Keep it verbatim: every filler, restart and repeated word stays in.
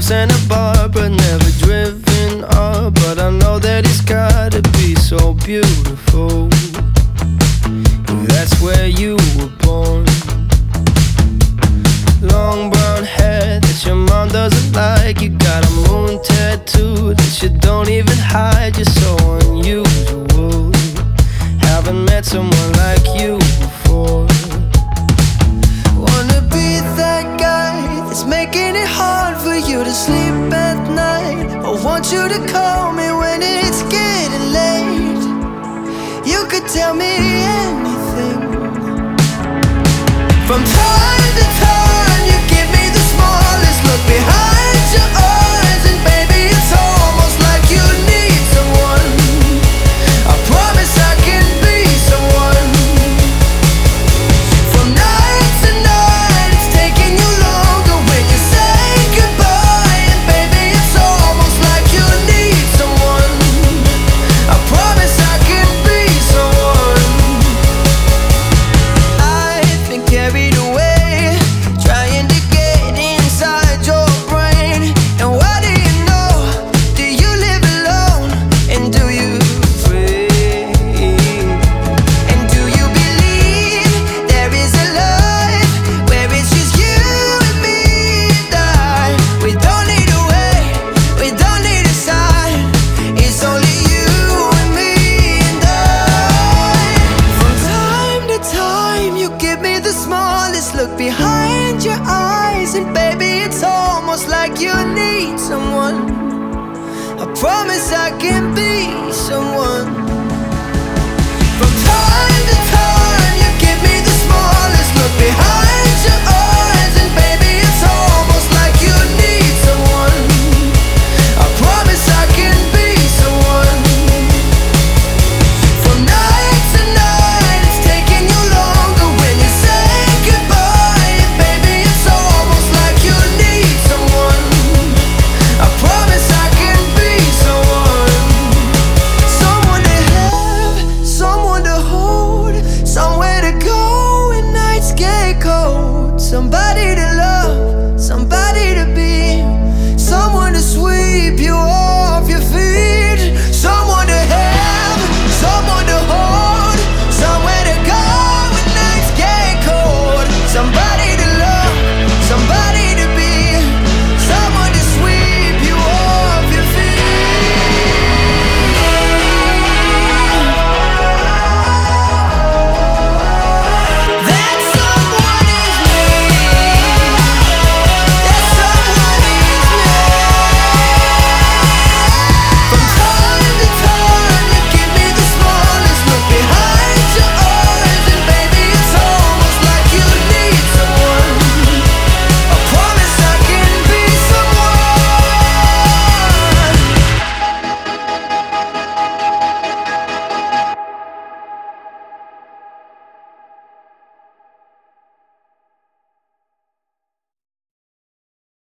Santa Barbara, never driven up, but I know that it's gotta be so beautiful. If that's where you were born. Long brown hair that your mom doesn't like. You got a moon tattoo that you don't even hide. You're so unusual. Haven't met someone like you before. Wanna be that guy that's making it hard for you to sleep at night. I want you to call me when it's getting late. You could tell me anything. From time to time you give me the smallest look behind your eyes, and baby it's almost like you need someone. I promise I can be someone. From night to night it's taking you longer when you say goodbye, and baby it's almost like you need someone. I promise I can be someone. I've been carried away trying to get inside your brain. And what do you know? Do you live alone? And do you pray? And do you believe there is a life where it's just you and me and I? We don't need a way, we don't need a sign. It's only you and me and I. From time to time you give me the smallest look behind your eyes, and baby it's almost like you need someone. I promise I can be someone.